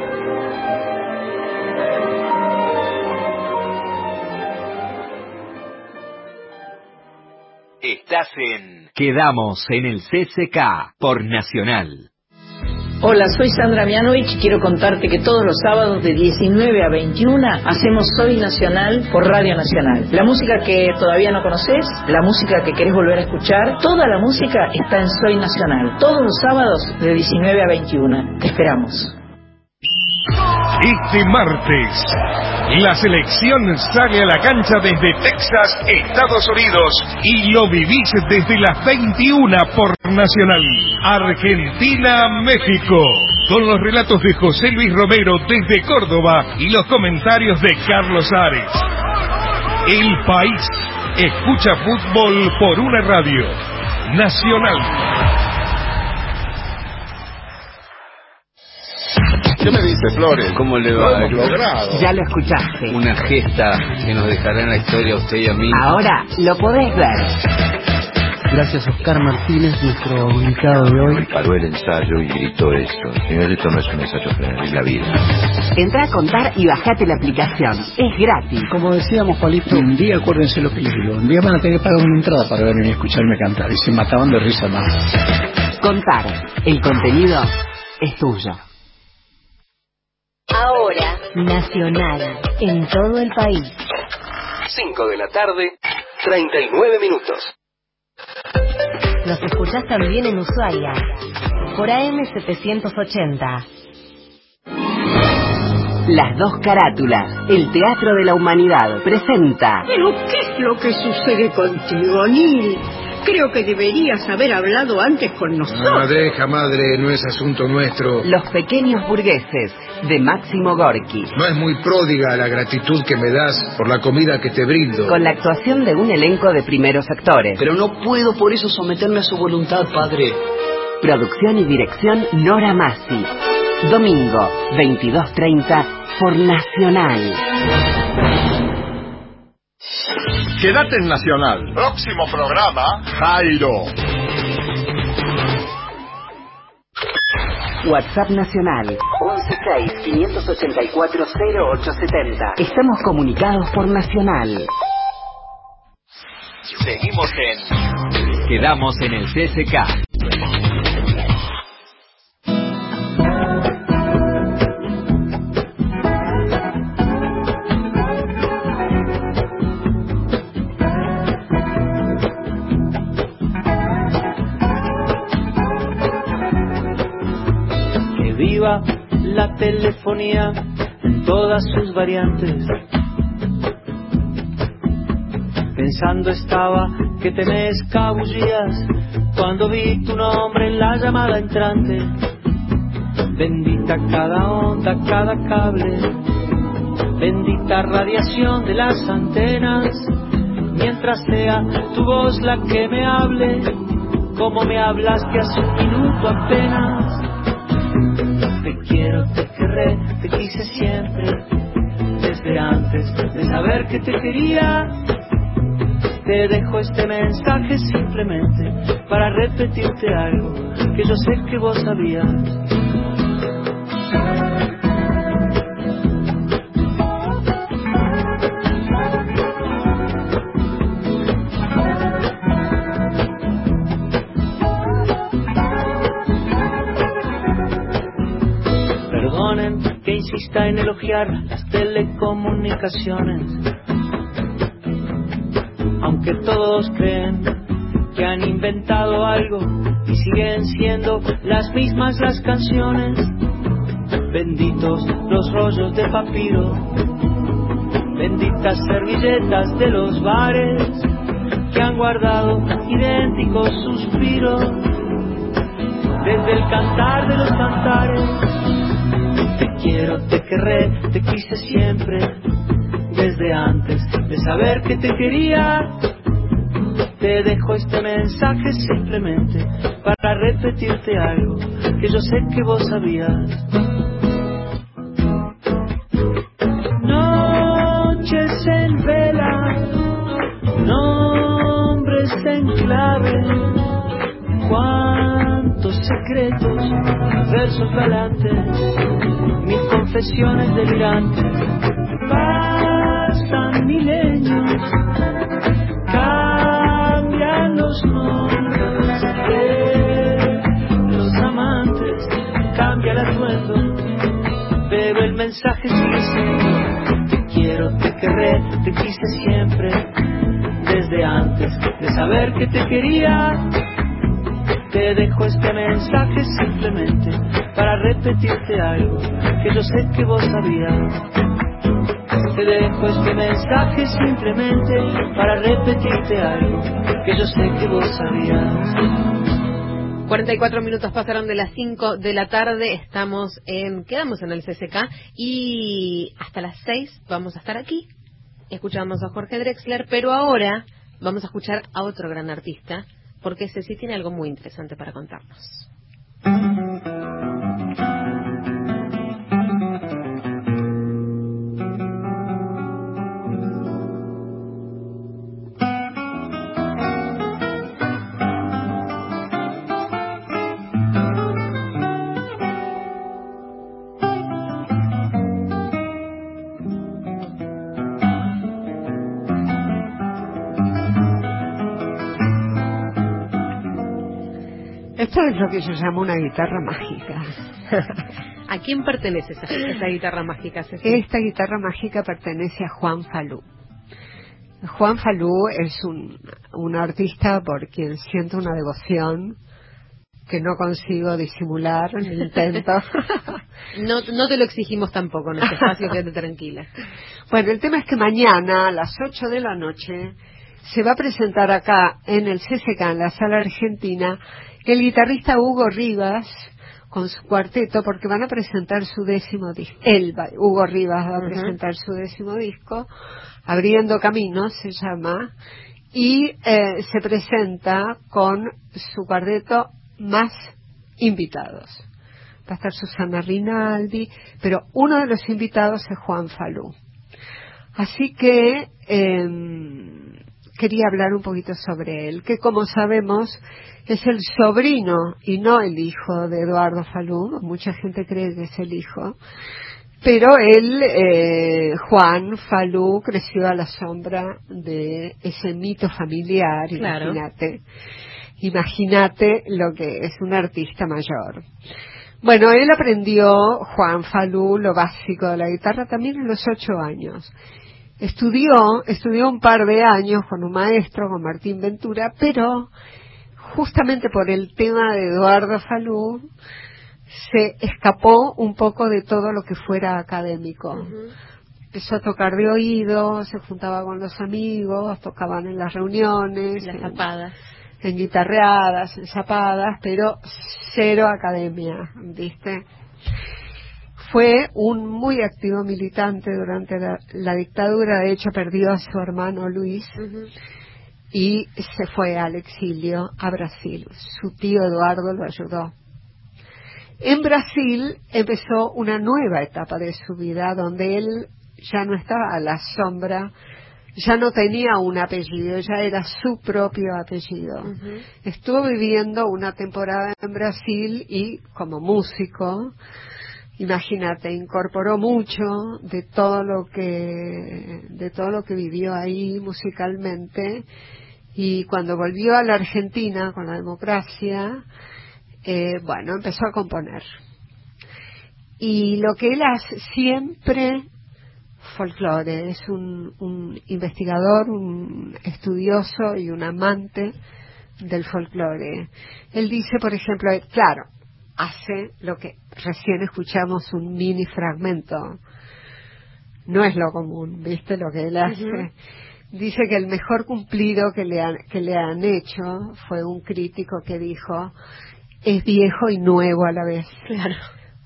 Estás en Quedamos en el C C K por Nacional. Hola, soy Sandra Mianovich y quiero contarte que todos los sábados de diecinueve a veintiuno hacemos Soy Nacional por Radio Nacional. La música que todavía no conoces, la música que querés volver a escuchar, toda la música está en Soy Nacional. Todos los sábados de diecinueve a veintiuno. Te esperamos. Este martes, la selección sale a la cancha desde Texas, Estados Unidos, y lo vivís desde las veintiuna por Nacional. Argentina-México, con los relatos de José Luis Romero desde Córdoba y los comentarios de Carlos Ares. El país escucha fútbol por una radio. Nacional. ¿Qué me dice, Flores? ¿Cómo le va? Lo hemos logrado. Ya lo escuchaste. Una gesta que nos dejará en la historia a usted y a mí. Ahora lo podés ver. Gracias, Oscar Martínez, nuestro invitado de hoy. Paró el ensayo y gritó esto. Señor, esto no es un ensayo general, es la vida. Entrá a Contar y bajate la aplicación. Es gratis. Como decíamos, Palito, un día acuérdense lo que les digo. Un día van a tener que pagar una entrada para verme y escucharme cantar. Y se mataban de risa más. Contar. El contenido es tuyo. Ahora, Nacional, en todo el país. cinco de la tarde, treinta y nueve minutos. Nos escuchás también en Ushuaia, por A M setecientos ochenta. Las dos carátulas, el Teatro de la Humanidad, presenta... ¿Pero qué es lo que sucede contigo, Nil? Creo que deberías haber hablado antes con nosotros. No, deja, madre, no es asunto nuestro. Los pequeños burgueses, de Máximo Gorki. No es muy pródiga la gratitud que me das por la comida que te brindo. Con la actuación de un elenco de primeros actores. Pero no puedo por eso someterme a su voluntad, padre. Producción y dirección Nora Massi. Domingo, veintidós treinta, por Nacional. Quédate en Nacional. Próximo programa, Jairo. WhatsApp Nacional once seis, quinientos ochenta y cuatro, cero ocho setenta. Estamos comunicados por Nacional. Seguimos en Quedamos en el C C K. La telefonía en todas sus variantes. Pensando estaba que te me escabullías cuando vi tu nombre en la llamada entrante. Bendita cada onda, cada cable, bendita radiación de las antenas. Mientras sea tu voz la que me hable, como me hablaste hace un minuto apenas. Te quiero, te querré, te quise siempre, desde antes de saber que te quería. Te dejo este mensaje simplemente para repetirte algo que yo sé que vos sabías. Que insista en elogiar las telecomunicaciones, aunque todos creen que han inventado algo y siguen siendo las mismas las canciones. Benditos los rollos de papiro, benditas servilletas de los bares que han guardado idénticos suspiros desde el cantar de los cantares. Te quiero, te querré, te quise siempre, desde antes de saber que te quería. Te dejo este mensaje simplemente para repetirte algo que yo sé que vos sabías. Noches en vela, nombres en clave, cuántos secretos, versos galantes, mil confesiones delirantes. Pasan milenios, cambian los nombres de los amantes, cambia el atuendo, pero el mensaje sigue siendo: te quiero, te querré, te quise siempre, desde antes de saber que te quería. Te dejo este mensaje simplemente para repetirte algo que yo sé que vos sabías. Te dejo este mensaje simplemente para repetirte algo que yo sé que vos sabías. cuarenta y cuatro minutos pasaron de las cinco de la tarde, estamos en, quedamos en el C C K y hasta las seis vamos a estar aquí. Escuchamos a Jorge Drexler, pero ahora vamos a escuchar a otro gran artista, porque Ceci tiene algo muy interesante para contarnos. Esto es lo que yo llamo una guitarra mágica. ¿A quién pertenece esa, esa guitarra mágica, Ceci? Esta guitarra mágica pertenece a Juan Falú. Juan Falú es un, un artista por quien siento una devoción que no consigo disimular, ni intento. no, no te lo exigimos tampoco en este espacio, quédate tranquila. Bueno, el tema es que mañana a las ocho de la noche se va a presentar acá en el C C K, en la Sala Argentina, el guitarrista Hugo Rivas con su cuarteto, porque van a presentar su décimo disco. Él, va, Hugo Rivas, va a uh-huh. presentar su décimo disco, Abriendo Caminos se llama, y eh, se presenta con su cuarteto más invitados. Va a estar Susana Rinaldi, pero uno de los invitados es Juan Falú. Así que eh, quería hablar un poquito sobre él, que como sabemos es el sobrino y no el hijo de Eduardo Falú. Mucha gente cree que es el hijo, pero él, eh, Juan Falú, creció a la sombra de ese mito familiar. Claro. Imagínate, imagínate lo que es un artista mayor. Bueno, él aprendió, Juan Falú, lo básico de la guitarra también a los ocho años. Estudió, estudió un par de años con un maestro, con Martín Ventura, pero justamente por el tema de Eduardo Falú se escapó un poco de todo lo que fuera académico. Uh-huh. Empezó a tocar de oído, se juntaba con los amigos, tocaban en las reuniones, las zapadas, en, en guitarreadas, en zapadas, pero cero academia, ¿viste? Fue un muy activo militante durante la, la dictadura. De hecho perdió a su hermano Luis. Uh-huh. Y se fue al exilio a Brasil. Su tío Eduardo lo ayudó. En Brasil empezó una nueva etapa de su vida donde él ya no estaba a la sombra, ya no tenía un apellido, ya era su propio apellido. Uh-huh. Estuvo viviendo una temporada en Brasil y como músico, imagínate, incorporó mucho de todo lo que de todo lo que vivió ahí musicalmente. Y cuando volvió a la Argentina con la democracia, eh, bueno, empezó a componer. Y lo que él hace siempre, folclore, es un, un investigador, un estudioso y un amante del folclore. Él dice, por ejemplo, claro, hace lo que recién escuchamos, un mini fragmento. No es lo común, ¿viste? Lo que él hace. Uh-huh. Dice que el mejor cumplido que le, han, que le han hecho fue un crítico que dijo, es viejo y nuevo a la vez. Claro.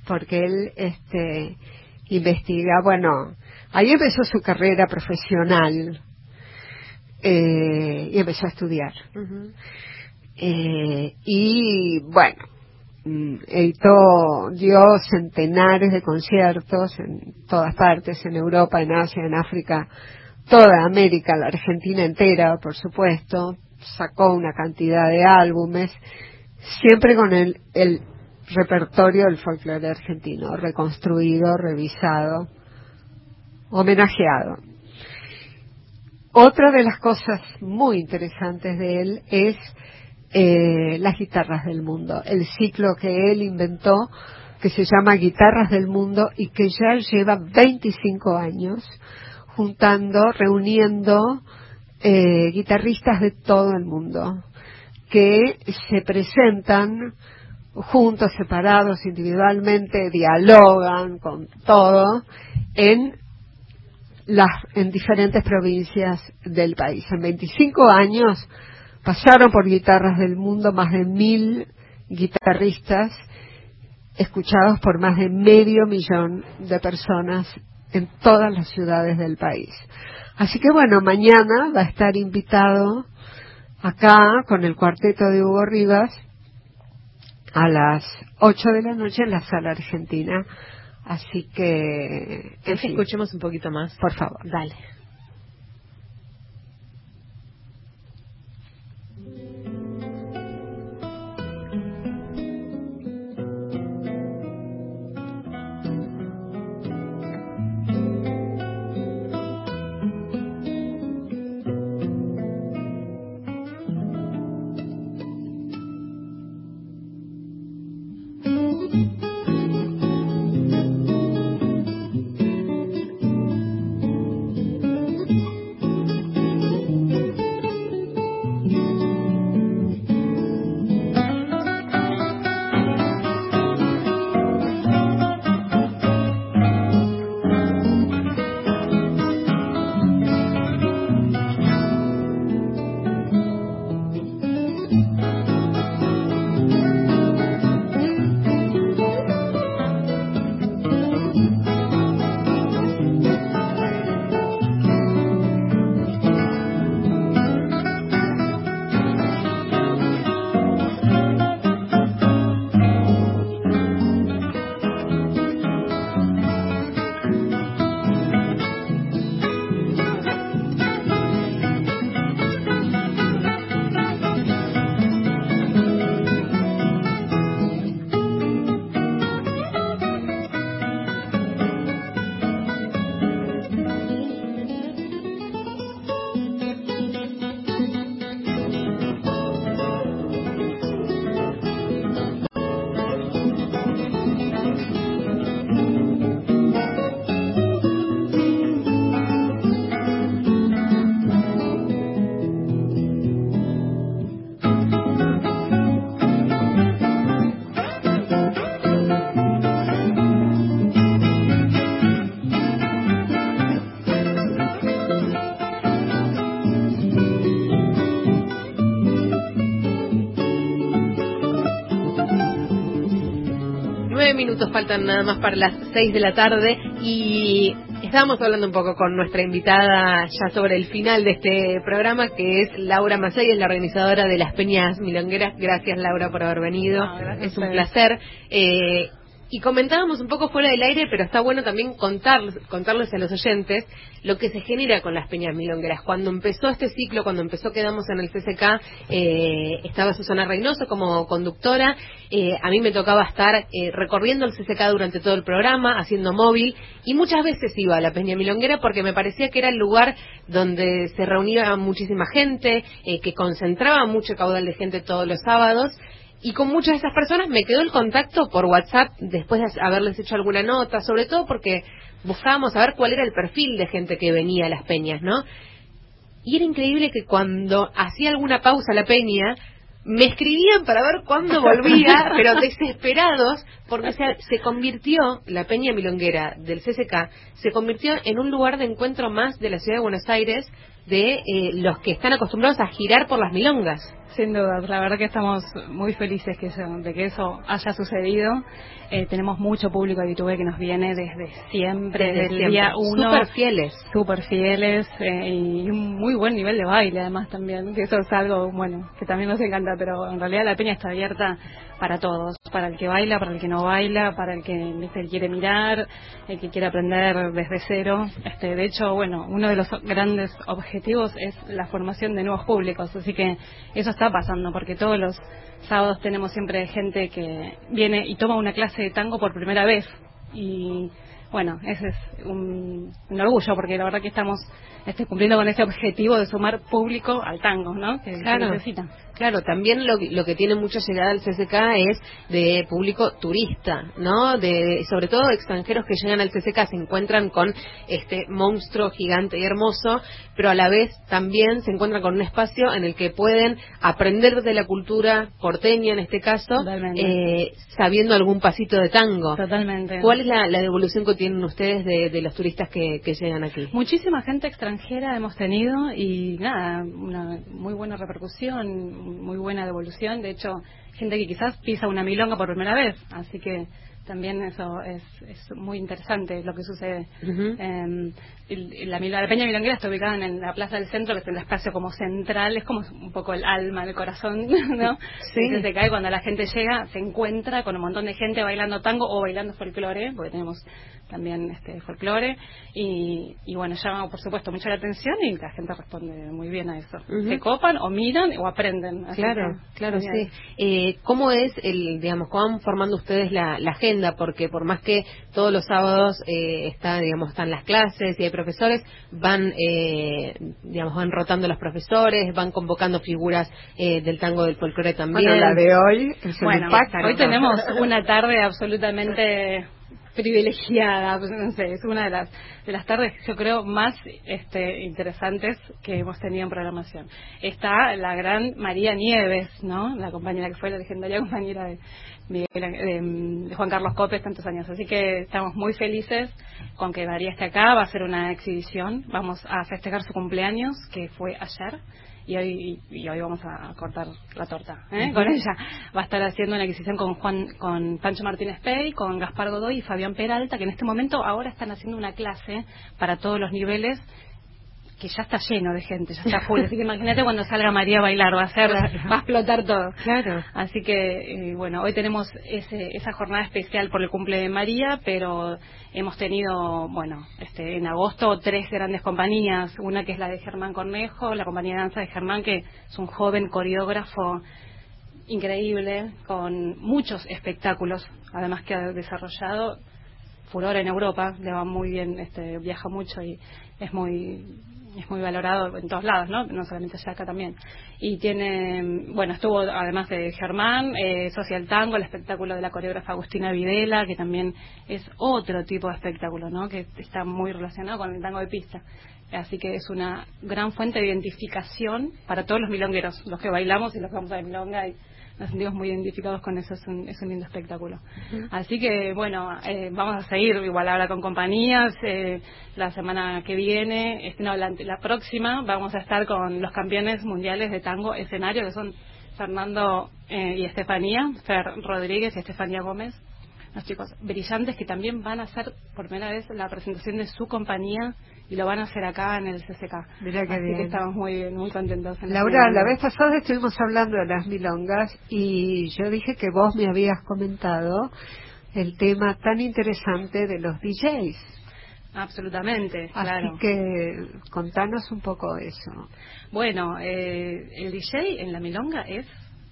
porque él este, investiga, bueno, ahí empezó su carrera profesional eh, y empezó a estudiar. Uh-huh. eh, y bueno, editó, dio centenares de conciertos en todas partes, en Europa, en Asia, en África, toda América, la Argentina entera, por supuesto, sacó una cantidad de álbumes, siempre con el, el repertorio del folclore argentino, reconstruido, revisado, homenajeado. Otra de las cosas muy interesantes de él es Eh, las guitarras del mundo, el ciclo que él inventó, que se llama Guitarras del Mundo y que ya lleva veinticinco años juntando, reuniendo eh, guitarristas de todo el mundo que se presentan juntos, separados, individualmente, dialogan con todo en las en diferentes provincias del país. En veinticinco años pasaron por Guitarras del Mundo más de mil guitarristas, escuchados por más de medio millón de personas en todas las ciudades del país. Así que bueno, mañana va a estar invitado acá con el cuarteto de Hugo Rivas a las ocho de la noche en la Sala Argentina. Así que... En fin, escuchemos un poquito más. Por favor. Dale. Minutos faltan nada más para las seis de la tarde y estábamos hablando un poco con nuestra invitada ya sobre el final de este programa, que es Laura Masay, es la organizadora de las Peñas Milongueras. Gracias, Laura, por haber venido. No, es un placer. Eh, y comentábamos un poco fuera del aire, pero está bueno también contar, contarles a los oyentes lo que se genera con las Peñas Milongueras. Cuando empezó este ciclo, cuando empezó Quedamos en el C C K, eh, estaba Susana Reynoso como conductora. Eh, a mí me tocaba estar eh, recorriendo el C C K durante todo el programa, haciendo móvil, y muchas veces iba a la Peña Milonguera porque me parecía que era el lugar donde se reunía muchísima gente, eh, que concentraba mucho caudal de gente todos los sábados. Y con muchas de esas personas me quedó el contacto por WhatsApp después de haberles hecho alguna nota, sobre todo porque buscábamos saber cuál era el perfil de gente que venía a las peñas, ¿no? Y era increíble que cuando hacía alguna pausa la peña, me escribían para ver cuándo volvía, pero desesperados, porque se, se convirtió, la Peña Milonguera del C C K, se convirtió en un lugar de encuentro más de la ciudad de Buenos Aires, de eh, los que están acostumbrados a girar por las milongas. Sin duda, la verdad que estamos muy felices que eso, de que eso haya sucedido. Eh, tenemos mucho público de YouTube que nos viene desde siempre, desde, desde el día uno. Súper fieles. Súper fieles eh, y un muy buen nivel de baile además también, que eso es algo, bueno, que también nos encanta, pero en realidad la peña está abierta para todos, para el que baila, para el que no baila, para el que el quiere mirar, el que quiere aprender desde cero. Este, de hecho, bueno, uno de los grandes objetivos es la formación de nuevos públicos, así que eso está pasando, porque todos los sábados tenemos siempre gente que viene y toma una clase de tango por primera vez, y bueno, ese es un, un orgullo, porque la verdad que estamos este, cumpliendo con ese objetivo de sumar público al tango, ¿no? Que claro, se necesita. Claro, también lo, lo que tiene mucha llegada al C C K es de público turista, ¿no? De sobre todo extranjeros que llegan al C C K, se encuentran con este monstruo gigante y hermoso, pero a la vez también se encuentran con un espacio en el que pueden aprender de la cultura porteña, en este caso, eh, sabiendo algún pasito de tango. Totalmente. ¿Cuál es la, la devolución que tienen ustedes de, de los turistas que, que llegan aquí? Muchísima gente extranjera hemos tenido y nada, una muy buena repercusión, muy buena devolución. De hecho, gente que quizás pisa una milonga por primera vez, así que también eso es, es muy interesante lo que sucede. Uh-huh. eh, la, la Peña Milonguera está ubicada en la Plaza del Centro, que es el espacio como central, es como un poco el alma, el corazón, ¿no? Sí. Que se cae cuando la gente llega, se encuentra con un montón de gente bailando tango o bailando folclore, porque tenemos también este folclore, y, y bueno, llama por supuesto mucho la atención y la gente responde muy bien a eso. Uh-huh. Se copan o miran o aprenden. Claro, que, claro, genial. Sí. Eh, ¿Cómo es el, digamos, cómo van formando ustedes la, la agenda? Porque por más que todos los sábados eh, está, digamos, están las clases y hay profesores, van, eh, digamos, van rotando los profesores, van convocando figuras eh, del tango, del folclore también. Bueno, la de hoy es bueno, hoy tenemos una tarde absolutamente privilegiada, no sé, es una de las de las tardes yo creo más este interesantes que hemos tenido en programación. Está la gran María Nieves, ¿no? La compañera que fue la legendaria compañera de Miguel, de, de Juan Carlos Copes tantos años, así que estamos muy felices con que María esté acá. Va a ser una exhibición, vamos a festejar su cumpleaños que fue ayer. Y hoy, y hoy vamos a cortar la torta ¿eh? Uh-huh. Con ella. Va a estar haciendo una exhibición con Juan, con Pancho Martínez Pey, con Gaspar Godoy y Fabián Peralta, que en este momento ahora están haciendo una clase para todos los niveles, que ya está lleno de gente, ya está full. Así que imagínate cuando salga María a bailar, va a ser, claro. Va a explotar todo. Claro. Así que, eh, bueno, hoy tenemos ese, esa jornada especial por el cumple de María, pero hemos tenido, bueno, este, en agosto tres grandes compañías, una que es la de Germán Cornejo, la compañía de danza de Germán, que es un joven coreógrafo increíble, con muchos espectáculos, además que ha desarrollado furor en Europa, le va muy bien, este, viaja mucho y es muy es muy valorado en todos lados, ¿no? No solamente allá, acá también. Y tiene, bueno, estuvo además de Germán, eh, Social Tango, el espectáculo de la coreógrafa Agustina Videla, que también es otro tipo de espectáculo, ¿no? Que está muy relacionado con el tango de pista. Así que es una gran fuente de identificación para todos los milongueros, los que bailamos y los que vamos a la milonga, y nos sentimos muy identificados con eso, es un, es un lindo espectáculo. Uh-huh. Así que, bueno, eh, vamos a seguir igual ahora con compañías, eh, la semana que viene, este, no, la, la próxima, vamos a estar con los campeones mundiales de tango escenario, que son Fernando eh, y Estefanía, Fer Rodríguez y Estefanía Gómez, unos chicos brillantes que también van a hacer por primera vez la presentación de su compañía y lo van a hacer acá en el C C K. Mirá que Así bien. que estamos muy muy contentos. En Laura, la vez pasada estuvimos hablando de las milongas y yo dije que vos me habías comentado el tema tan interesante de los D Js. Absolutamente, Así claro. que contanos un poco eso. Bueno, eh, el D J en la milonga es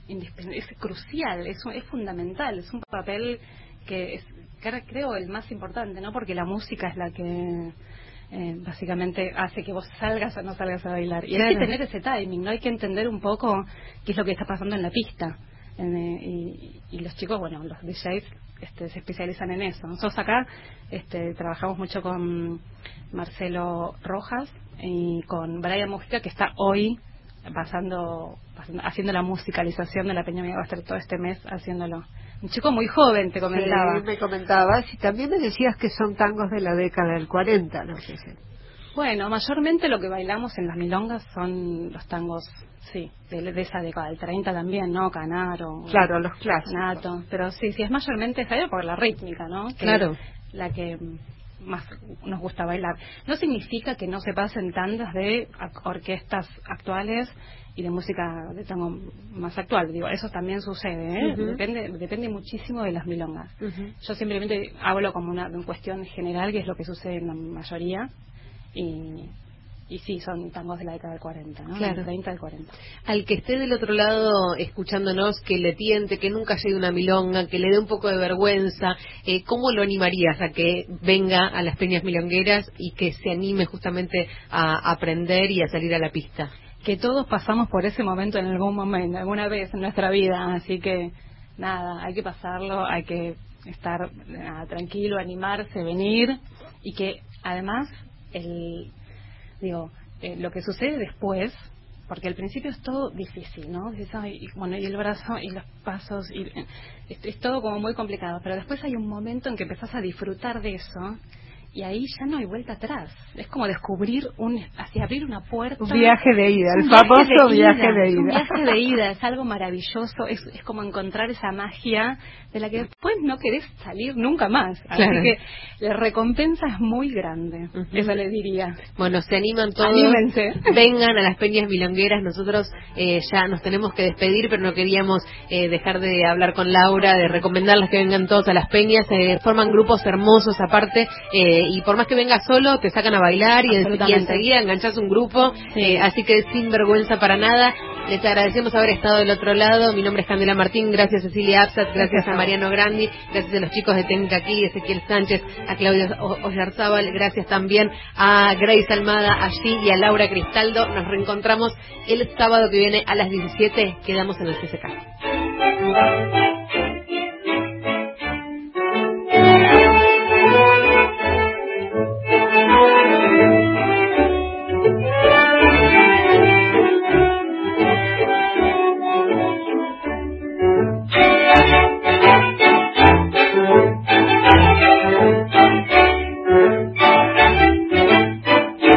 es crucial, es, es fundamental, es un papel que es, creo, el más importante, ¿no? Porque la música es la que eh, básicamente hace que vos salgas o no salgas a bailar. Y claro, hay que tener ese timing, ¿no? Hay que entender un poco qué es lo que está pasando en la pista. Eh, y, y los chicos, bueno, los D Js este, se especializan en eso. Nosotros acá este, trabajamos mucho con Marcelo Rojas y con Brian Mujica, que está hoy pasando, pasando haciendo la musicalización de la Peña Milonga, va a estar todo este mes haciéndolo. Un chico muy joven, te comentaba. Sí, me comentabas y también me decías que son tangos de la década del cuarenta, no sé si. Bueno, mayormente lo que bailamos en las milongas son los tangos, sí, de, de esa década, del treinta también, ¿no? Canaro. Claro, los clásicos. Nato. Pero sí, sí, es mayormente esa por la rítmica, ¿no? Que claro. La que más nos gusta bailar. No significa que no se pasen tandas de orquestas actuales y de música de tango más actual. Digo, eso también sucede, ¿eh? Uh-huh. Depende depende muchísimo de las milongas. Uh-huh. Yo simplemente hablo como una, una cuestión general, que es lo que sucede en la mayoría. Y, y sí, son tangos de la década del cuarenta, ¿no? Claro. Del treinta al cuarenta. Al que esté del otro lado escuchándonos, que le tiente, que nunca llegue una milonga, que le dé un poco de vergüenza, eh, ¿cómo lo animarías a que venga a las peñas milongueras y que se anime justamente a aprender y a salir a la pista? Que todos pasamos por ese momento en algún momento, alguna vez en nuestra vida, así que nada, hay que pasarlo, hay que estar nada, tranquilo, animarse, venir, y que además el digo eh, lo que sucede después, porque al principio es todo difícil, ¿no? Dices, ay, y, bueno, y el brazo y los pasos y es, es todo como muy complicado, pero después hay un momento en que empezás a disfrutar de eso. Y ahí ya no hay vuelta atrás. Es como descubrir, un así abrir una puerta. Un viaje de ida, el famoso viaje de ida. Un viaje de ida, es algo maravilloso. Es, es como encontrar esa magia de la que después no querés salir nunca más. Así claro. que la recompensa es muy grande. Uh-huh. Eso les diría. Bueno, se animan todos. Anímense. Vengan a las peñas milongueras. Nosotros eh, ya nos tenemos que despedir, pero no queríamos eh, dejar de hablar con Laura, de recomendarles que vengan todos a las peñas. Eh, forman grupos hermosos aparte. Eh, y por más que vengas solo, te sacan a bailar y, y enseguida enganchás un grupo, sí. eh, así que sin vergüenza para nada. Les agradecemos haber estado del otro lado. Mi nombre es Candela Martín, gracias Cecilia Absat, gracias a Mariano Grandi, gracias a los chicos de Tenca aquí, Ezequiel Sánchez, a Claudio Oyarzábal, gracias también a Grace Almada allí y a Laura Cristaldo. Nos reencontramos el sábado que viene a las diecisiete, quedamos en el C C K.